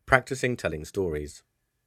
Practicing telling stories.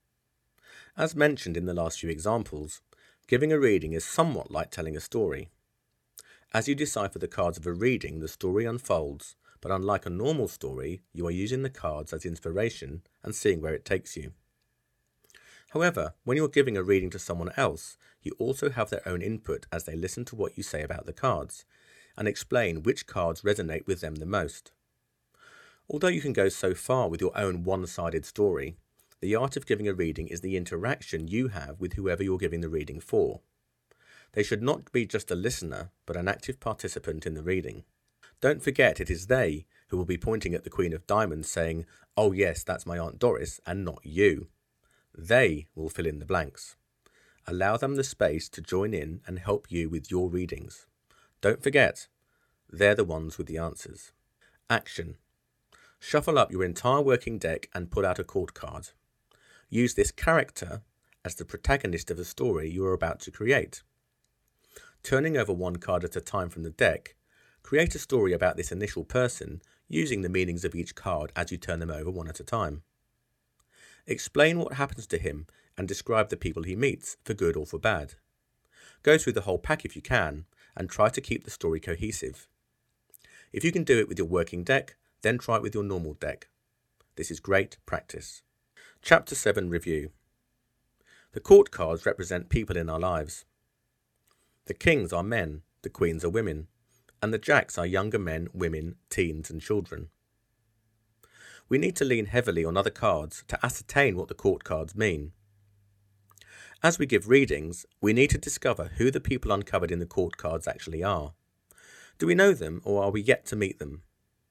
As mentioned in the last few examples, giving a reading is somewhat like telling a story. As you decipher the cards of a reading, the story unfolds, but unlike a normal story, you are using the cards as inspiration and seeing where it takes you. However, when you're giving a reading to someone else, you also have their own input as they listen to what you say about the cards, and explain which cards resonate with them the most. Although you can go so far with your own one-sided story, the art of giving a reading is the interaction you have with whoever you're giving the reading for. They should not be just a listener, but an active participant in the reading. Don't forget it is they who will be pointing at the Queen of Diamonds saying, "Oh yes, that's my Aunt Doris," and not you. They will fill in the blanks. Allow them the space to join in and help you with your readings. Don't forget, they're the ones with the answers. Action. Shuffle up your entire working deck and pull out a court card. Use this character as the protagonist of a story you are about to create. Turning over one card at a time from the deck, create a story about this initial person using the meanings of each card as you turn them over one at a time. Explain what happens to him and describe the people he meets, for good or for bad. Go through the whole pack if you can, and try to keep the story cohesive. If you can do it with your working deck, then try it with your normal deck. This is great practice. Chapter 7 Review. The court cards represent people in our lives. The kings are men, the queens are women, and the jacks are younger men, women, teens and children. We need to lean heavily on other cards to ascertain what the court cards mean. As we give readings, we need to discover who the people uncovered in the court cards actually are. Do we know them, or are we yet to meet them?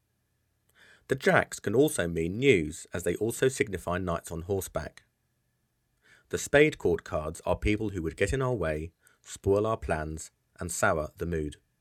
The jacks can also mean news, as they also signify knights on horseback. The spade court cards are people who would get in our way, spoil our plans, and sour the mood.